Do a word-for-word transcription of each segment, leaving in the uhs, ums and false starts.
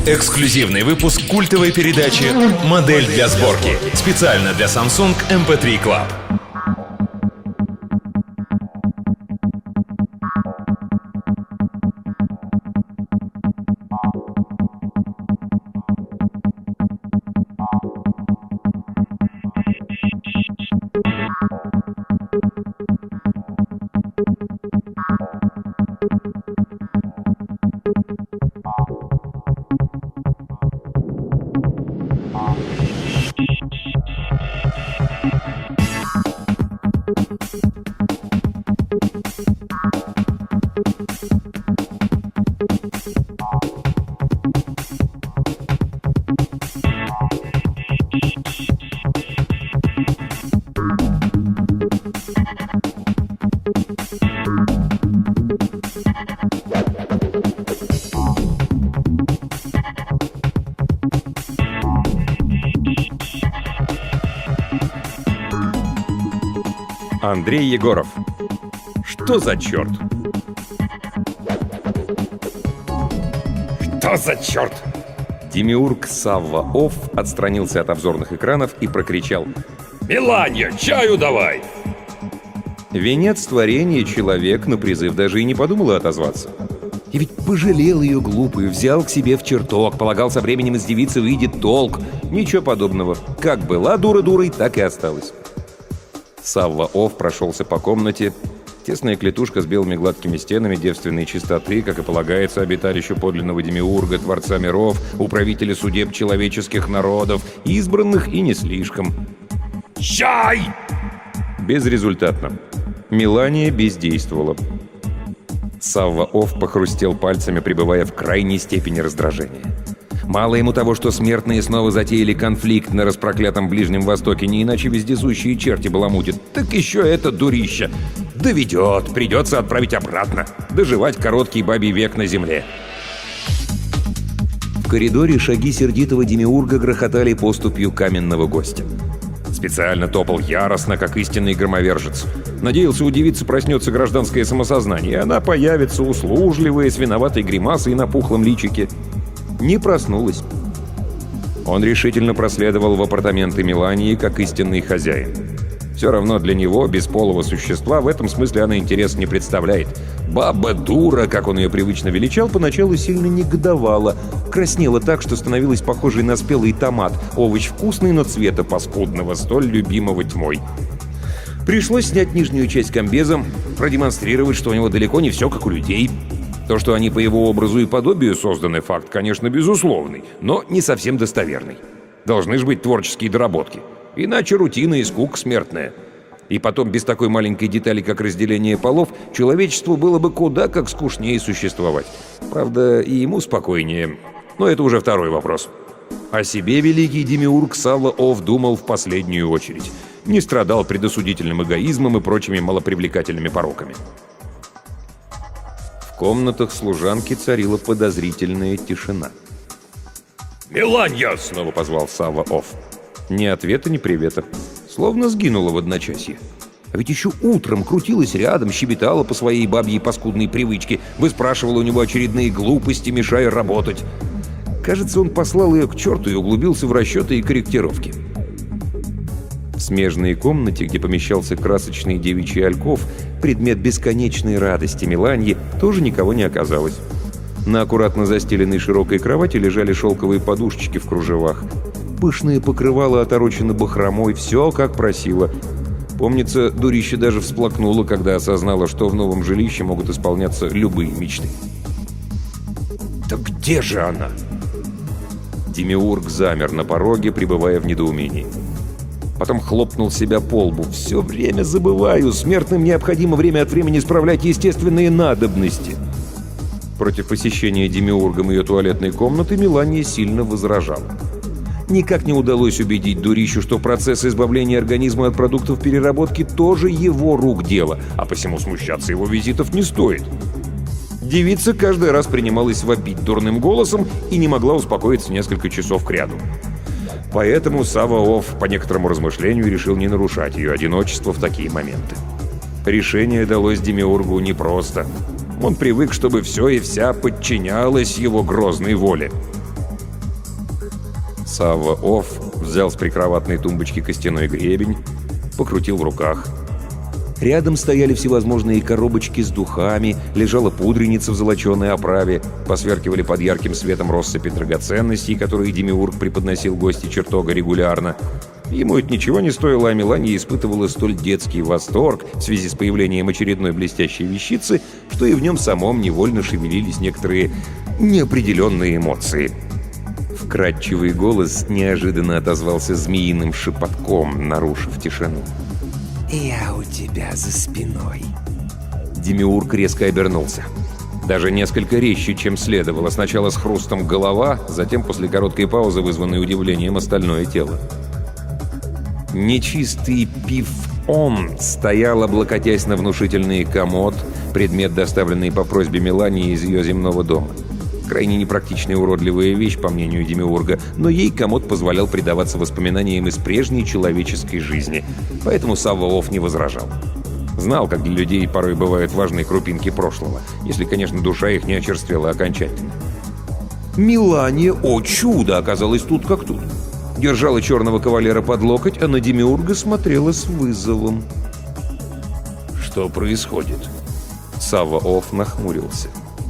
Эксклюзивный выпуск культовой передачи «Модель для сборки». Специально для Samsung эм пэ три Club. Андрей Егоров. Что за черт? Что за черт? Демиург Савва Офф отстранился от обзорных экранов и прокричал: «Меланья, чаю давай!» Венец творения человек на призыв даже и не подумал отозваться. И ведь пожалел ее глупый, взял к себе в чертог, полагал, со временем из девицы выйдет толк. Ничего подобного. Как была дура дурой, так и осталась. Савва Офф прошелся по комнате. Тесная клетушка с белыми гладкими стенами, девственной чистоты, как и полагается обиталищу подлинного демиурга, творца миров, управителя судеб человеческих народов, избранных и не слишком. «Чай!» Безрезультатно. Мелания бездействовала. Савва Офф похрустел пальцами, пребывая в крайней степени раздражения. Мало ему того, что смертные снова затеяли конфликт на распроклятом Ближнем Востоке, не иначе вездесущие черти баламутят, так еще это дурище. Доведет, придется отправить обратно, доживать короткий бабий век на земле. В коридоре шаги сердитого демиурга грохотали поступью каменного гостя. Специально топал яростно, как истинный громовержец. Надеялся, у девицы проснется гражданское самосознание, и она появится услужливая, с виноватой гримасой на пухлом личике. Не проснулась. Он решительно проследовал в апартаменты Мелании как истинный хозяин. Все равно для него, бесполого существа, в этом смысле она интерес не представляет. Баба-дура, как он ее привычно величал, поначалу сильно негодовала. Краснела так, что становилась похожей на спелый томат. Овощ вкусный, но цвета паскудного, столь любимого тьмой. Пришлось снять нижнюю часть комбеза, продемонстрировать, что у него далеко не все как у людей. То, что они по его образу и подобию созданы, факт, конечно, безусловный, но не совсем достоверный. Должны же быть творческие доработки. Иначе рутина и скука смертная. И потом, без такой маленькой детали, как разделение полов, человечеству было бы куда как скучнее существовать. Правда, и ему спокойнее. Но это уже второй вопрос. О себе великий демиург Савва Офф думал в последнюю очередь. Не страдал предосудительным эгоизмом и прочими малопривлекательными пороками. В комнатах служанки царила подозрительная тишина. «Меланья!» — снова позвал Савва Офф. Ни ответа, ни привета. Словно сгинула в одночасье. А ведь еще утром крутилась рядом, щебетала по своей бабьей паскудной привычке, выспрашивала у него очередные глупости, мешая работать. Кажется, он послал ее к черту и углубился в расчеты и корректировки. В смежной комнате, где помещался красочный девичий альков, предмет бесконечной радости Меланьи, тоже никого не оказалось. На аккуратно застеленной широкой кровати лежали шелковые подушечки в кружевах. Пышные покрывала оторочены бахромой, все как просила. Помнится, дурище даже всплакнула, когда осознала, что в новом жилище могут исполняться любые мечты. «Да где же она?» Демиург замер на пороге, пребывая в недоумении. Потом хлопнул себя по лбу. «Все время забываю. Смертным необходимо время от времени справлять естественные надобности». Против посещения демиургом ее туалетной комнаты Мелания сильно возражала. Никак не удалось убедить дурищу, что процесс избавления организма от продуктов переработки тоже его рук дело, а посему смущаться его визитов не стоит. Девица каждый раз принималась вопить дурным голосом и не могла успокоиться несколько часов кряду. Поэтому Савва Офф по некоторому размышлению решил не нарушать ее одиночество в такие моменты. Решение далось демиургу непросто. Он привык, чтобы все и вся подчинялось его грозной воле. Савва Офф взял с прикроватной тумбочки костяной гребень, покрутил в руках. Рядом стояли всевозможные коробочки с духами, лежала пудреница в золоченой оправе, посверкивали под ярким светом россыпи драгоценностей, которые Демиург преподносил гости чертога регулярно. Ему это ничего не стоило, а Мелания испытывала столь детский восторг в связи с появлением очередной блестящей вещицы, что и в нем самом невольно шевелились некоторые неопределенные эмоции. Вкрадчивый голос неожиданно отозвался змеиным шепотком, нарушив тишину. «Я у тебя за спиной». Демиург резко обернулся. Даже несколько резче, чем следовало. Сначала с хрустом голова, затем после короткой паузы, вызванной удивлением, остальное тело. Нечистый Пиф-Он стоял, облокотясь на внушительный комод, предмет, доставленный по просьбе Мелании из ее земного дома. Крайне непрактичная и уродливая вещь, по мнению Демиурга, но ей комод позволял предаваться воспоминаниям из прежней человеческой жизни, поэтому Савва Офф не возражал. Знал, как для людей порой бывают важные крупинки прошлого, если, конечно, душа их не очерствела окончательно. Мелания, о чудо, оказалась тут как тут. Держала черного кавалера под локоть, а на Демиурга смотрела с вызовом. «Что происходит?» Савва Офф нахмурился.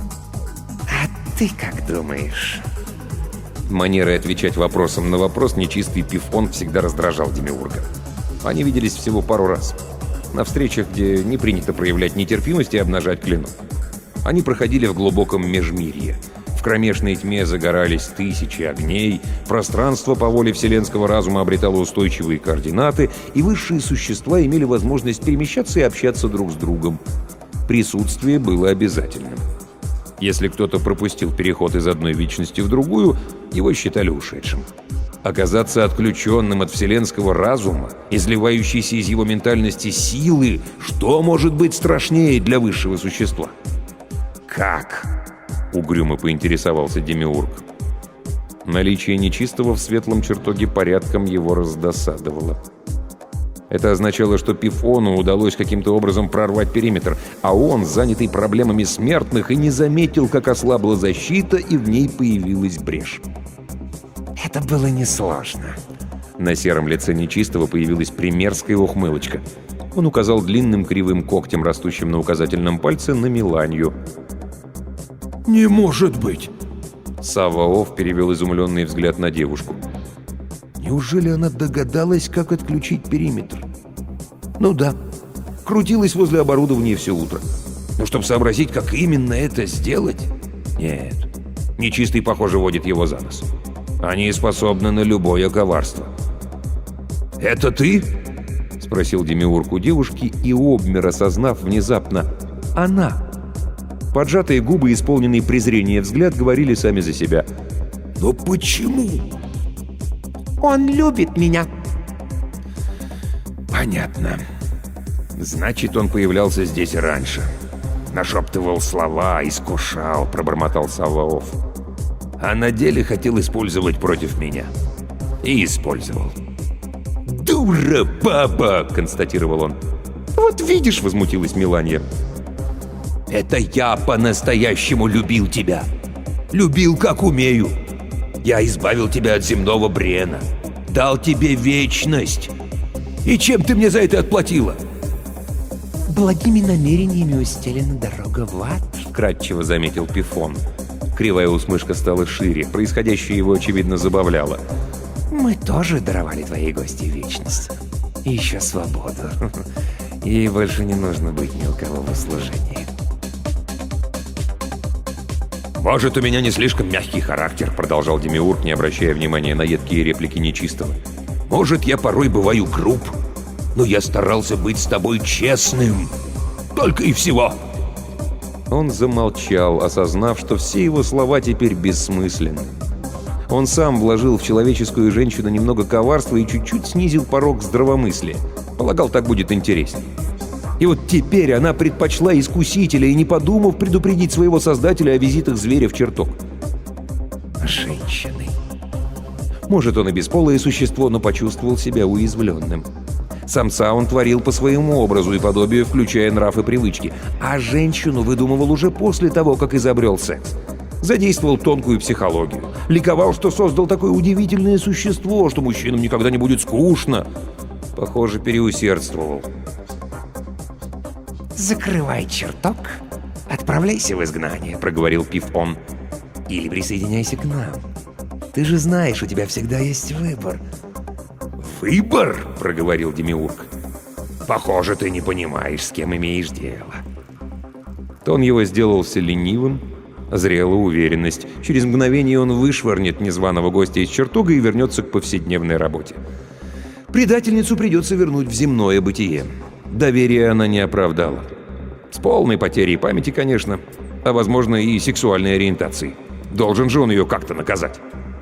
«Ты как думаешь?» Манерой отвечать вопросом на вопрос нечистый Пиф-Он всегда раздражал Демиурга. Они виделись всего пару раз. На встречах, где не принято проявлять нетерпимость и обнажать клинок. Они проходили в глубоком межмирье. В кромешной тьме загорались тысячи огней, пространство по воле вселенского разума обретало устойчивые координаты, и высшие существа имели возможность перемещаться и общаться друг с другом. Присутствие было обязательным. Если кто-то пропустил переход из одной вечности в другую, его считали ушедшим. Оказаться отключенным от вселенского разума, изливающейся из его ментальности силы, что может быть страшнее для высшего существа? «Как?» — угрюмо поинтересовался Демиург. Наличие нечистого в светлом чертоге порядком его раздосадовало. Это означало, что Пифону удалось каким-то образом прорвать периметр, а он, занятый проблемами смертных, и не заметил, как ослабла защита, и в ней появилась брешь. «Это было несложно». На сером лице нечистого появилась примерская ухмылочка. Он указал длинным кривым когтем, растущим на указательном пальце, на Меланию. «Не может быть!» Савва Офф перевел изумленный взгляд на девушку. Неужели она догадалась, как отключить периметр? Ну да, крутилась возле оборудования все утро. Но чтобы сообразить, как именно это сделать... Нет, нечистый, похоже, водит его за нос. Они способны на любое коварство. «Это ты?» — спросил Демиург у девушки, и обмер, осознав внезапно. «Она!» Поджатые губы, исполненный презрения взгляд, говорили сами за себя. «Но почему?» «Он любит меня». «Понятно. Значит, он появлялся здесь раньше. Нашептывал слова, искушал», — пробормотал Савва Офф. «А на деле хотел использовать против меня. И использовал». «Дура баба!» — констатировал он. «Вот видишь», — возмутилась Мелания. «Это я по-настоящему любил тебя. Любил, как умею. Я избавил тебя от земного брена. Дал тебе вечность. И чем ты мне за это отплатила?» «Благими намерениями устелена дорога в ад», — вкратчиво заметил Пифон. Кривая усмешка стала шире. Происходящее его, очевидно, забавляло. «Мы тоже даровали твоей гости вечность. И еще свободу. Ей больше не нужно быть ни у кого в услужении». «Может, у меня не слишком мягкий характер», — продолжал Демиург, не обращая внимания на едкие реплики нечистого. «Может, я порой бываю груб, но я старался быть с тобой честным. Только и всего». Он замолчал, осознав, что все его слова теперь бессмысленны. Он сам вложил в человеческую женщину немного коварства и чуть-чуть снизил порог здравомыслия. Полагал, так будет интереснее. И вот теперь она предпочла искусителя и, не подумав, предупредить своего создателя о визитах зверя в чертог. Женщины. Может, он и бесполое существо, но почувствовал себя уязвленным. Самца он творил по своему образу и подобию, включая нрав и привычки. А женщину выдумывал уже после того, как изобрел секс. Задействовал тонкую психологию. Ликовал, что создал такое удивительное существо, что мужчинам никогда не будет скучно. Похоже, переусердствовал. «Закрывай чертог, отправляйся в изгнание», — проговорил Пиф-он. «Или присоединяйся к нам. Ты же знаешь, у тебя всегда есть выбор». «Выбор?» — проговорил Демиург. «Похоже, ты не понимаешь, с кем имеешь дело». Тон его сделался ленивым, зрела уверенность. Через мгновение он вышвырнет незваного гостя из чертога и вернется к повседневной работе. Предательницу придется вернуть в земное бытие. Доверие она не оправдала. С полной потерей памяти, конечно, а, возможно, и сексуальной ориентации. Должен же он ее как-то наказать.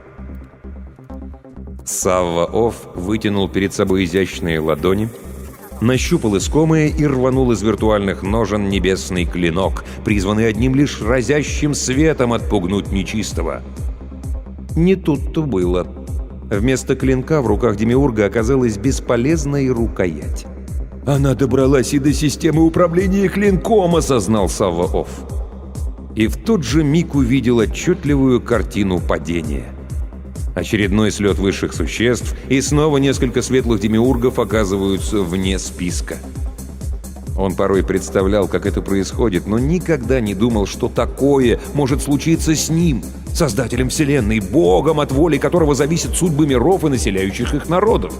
Савва-Офф вытянул перед собой изящные ладони, нащупал искомое и рванул из виртуальных ножен небесный клинок, призванный одним лишь разящим светом отпугнуть нечистого. Не тут-то было. Вместо клинка в руках Демиурга оказалась бесполезная рукоять. «Она добралась и до системы управления клинком», — осознал Савва-Офф. И в тот же миг увидел отчетливую картину падения. Очередной слет высших существ, и снова несколько светлых демиургов оказываются вне списка. Он порой представлял, как это происходит, но никогда не думал, что такое может случиться с ним, создателем Вселенной, богом, от воли которого зависят судьбы миров и населяющих их народов.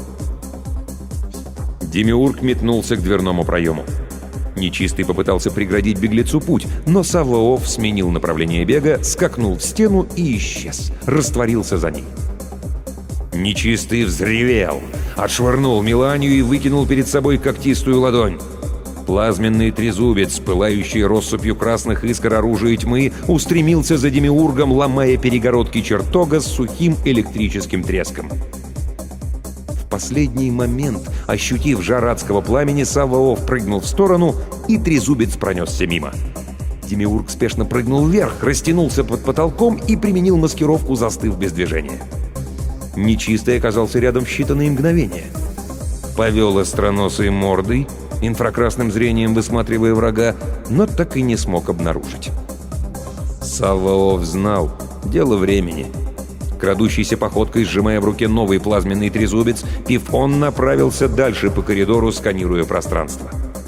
Демиург метнулся к дверному проему. Нечистый попытался преградить беглецу путь, но Савва-Офф сменил направление бега, скакнул в стену и исчез, растворился за ней. Нечистый взревел, отшвырнул Меланию и выкинул перед собой когтистую ладонь. Плазменный трезубец, пылающий россыпью красных искр оружия тьмы, устремился за Демиургом, ломая перегородки чертога с сухим электрическим треском. В последний момент, ощутив жар адского пламени, Савва-Офф прыгнул в сторону, и трезубец пронесся мимо. Демиург спешно прыгнул вверх, растянулся под потолком и применил маскировку, застыв без движения. Нечистый оказался рядом в считанные мгновения. Повел остроносой мордой, инфракрасным зрением высматривая врага, но так и не смог обнаружить. Савва-Офф знал — дело времени. Крадущейся походкой, сжимая в руке новый плазменный трезубец, Пиф-он направился дальше по коридору, сканируя пространство.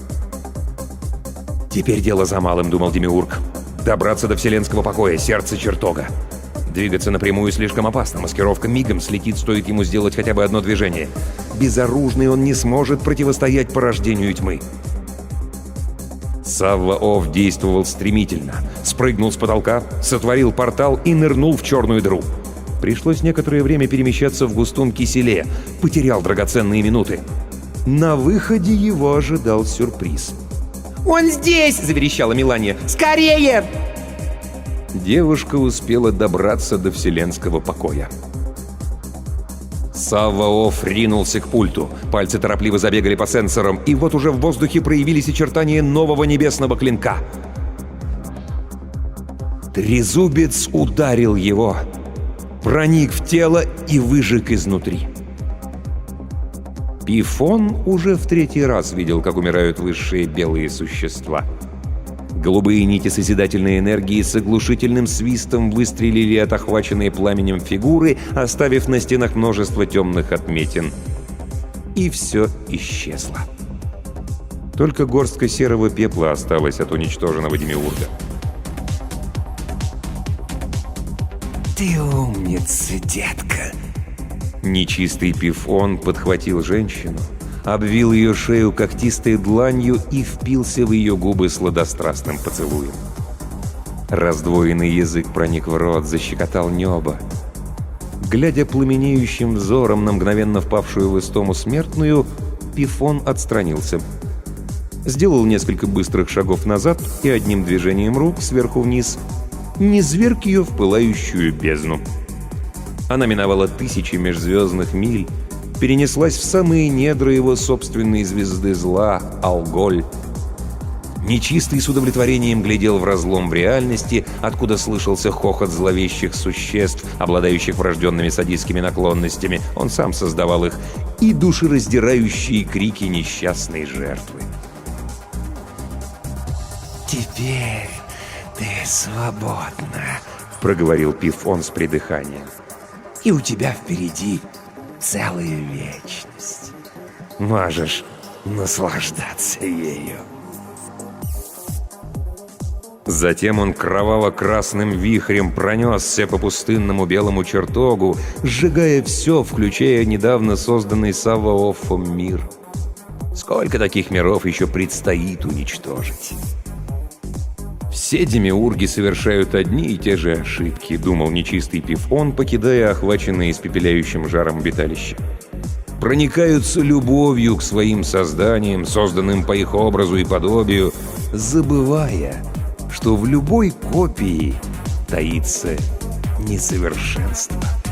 «Теперь дело за малым», — думал Демиург. «Добраться до вселенского покоя, сердца чертога. Двигаться напрямую слишком опасно, маскировка мигом слетит, стоит ему сделать хотя бы одно движение. Безоружный он не сможет противостоять порождению тьмы». Савва-Офф действовал стремительно. Спрыгнул с потолка, сотворил портал и нырнул в черную дыру. Пришлось некоторое время перемещаться в густом киселе. Потерял драгоценные минуты. На выходе его ожидал сюрприз. «Он здесь!» — заверещала Мелания. «Скорее!» Девушка успела добраться до вселенского покоя. Савва-Офф ринулся к пульту. Пальцы торопливо забегали по сенсорам, и вот уже в воздухе проявились очертания нового небесного клинка. Трезубец ударил его, проник в тело и выжег изнутри. Пиф-он уже в третий раз видел, как умирают высшие белые существа. Голубые нити созидательной энергии с оглушительным свистом выстрелили от охваченной пламенем фигуры, оставив на стенах множество темных отметин. И все исчезло. Только горстка серого пепла осталась от уничтоженного демиурга. «Ты умница, детка!» Нечистый Пиф-он подхватил женщину, обвил ее шею когтистой дланью и впился в ее губы сладострастным поцелуем. Раздвоенный язык проник в рот, защекотал небо. Глядя пламенеющим взором на мгновенно впавшую в истому смертную, Пиф-он отстранился. Сделал несколько быстрых шагов назад и одним движением рук сверху вниз низверг ее в пылающую бездну. Она миновала тысячи межзвездных миль, перенеслась в самые недра его собственной звезды зла — Алголь. Нечистый с удовлетворением глядел в разлом в реальности, откуда слышался хохот зловещих существ, обладающих врожденными садистскими наклонностями, он сам создавал их, и душераздирающие крики несчастной жертвы. «Теперь Ты свободна, проговорил Пиф-Он с придыханием. и у тебя впереди целая вечность. Можешь наслаждаться ею. Затем он кроваво-красным вихрем пронесся по пустынному белому чертогу, сжигая все, включая недавно созданный Савваоффом мир. Сколько таких миров еще предстоит уничтожить? Все демиурги совершают одни и те же ошибки, думал нечистый Пиф-Он, покидая охваченное испепеляющим жаром обиталище. Проникаются любовью к своим созданиям, созданным по их образу и подобию, забывая, что в любой копии таится несовершенство.